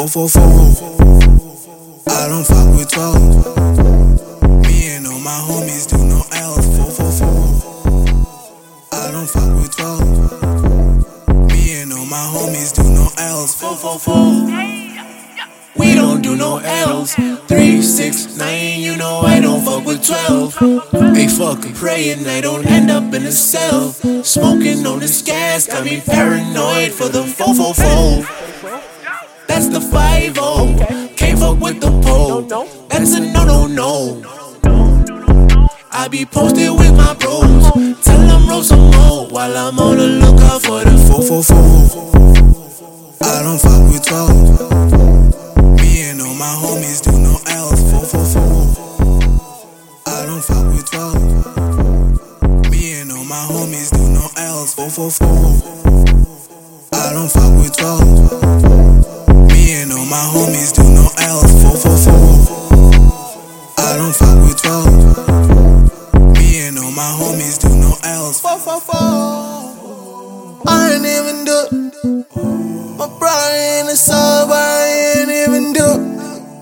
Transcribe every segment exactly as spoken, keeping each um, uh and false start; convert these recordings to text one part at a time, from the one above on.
four four four. I don't fuck with twelve. Me and all my homies do no L's. four four four. I don't fuck with twelve. Me and all my homies do no L's. four four four. We don't do no L's. Three, six, nine, you know I don't fuck with twelve. Hey, fucking praying I don't end up in a cell. Smoking on this gas got me paranoid for the four four four. That's the five oh. Can't fuck with the pole. That's a no no no. I be posted with my bros. Tell them roll some more while I'm on the lookout for the four four four. I don't fuck with twelve. All my homies do no L's. four four four. I don't fuck with twelve. Me and all my homies do no L's. four four four. I don't fuck with twelve. Me and all my homies do no L's. four four four. I don't fuck with twelve. Me and all my homies do no L's. four four four. I ain't even do. My brother in the sub, I ain't even do.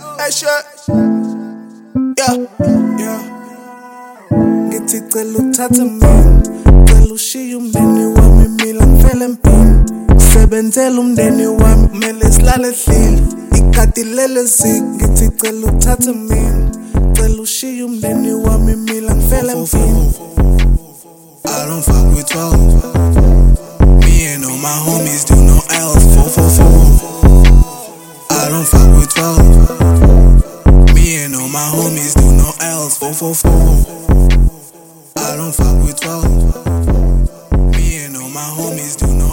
Yeah, yeah. Ngithi cela uthathe mina, cela ushiye umndeni wami mina ngivele empini. Sebenzela umndeni wami kumele silale ehlile. Ikati lele zik, ngithi cela uthathe mina, cela ushiye umndeni wami mina ngivele empini. I don't fuck with twelve. Me and all my homies do no L's. four four four. I don't fuck with twelve. Me and all my homies do no L's. four four four. I don't fuck with twelve. Me and all my homies do no